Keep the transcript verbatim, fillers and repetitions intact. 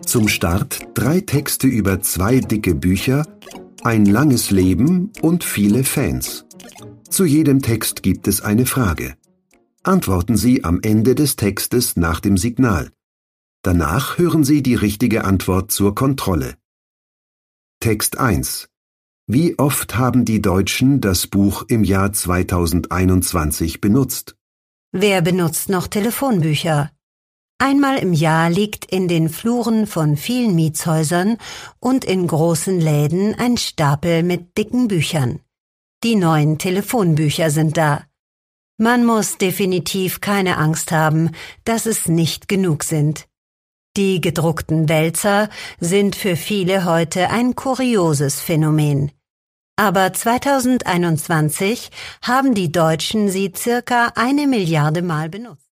Zum Start drei Texte über zwei dicke Bücher, ein langes Leben und viele Fans. Zu jedem Text gibt es eine Frage. Antworten Sie am Ende des Textes nach dem Signal. Danach hören Sie die richtige Antwort zur Kontrolle. Text eins. Wie oft haben die Deutschen das Buch im Jahr zweitausendeinundzwanzig benutzt? Wer benutzt noch Telefonbücher? Einmal im Jahr liegt in den Fluren von vielen Mietshäusern und in großen Läden ein Stapel mit dicken Büchern. Die neuen Telefonbücher sind da. Man muss definitiv keine Angst haben, dass es nicht genug sind. Die gedruckten Wälzer sind für viele heute ein kurioses Phänomen. Aber zweitausendeinundzwanzig haben die Deutschen sie circa eine Milliarde Mal benutzt.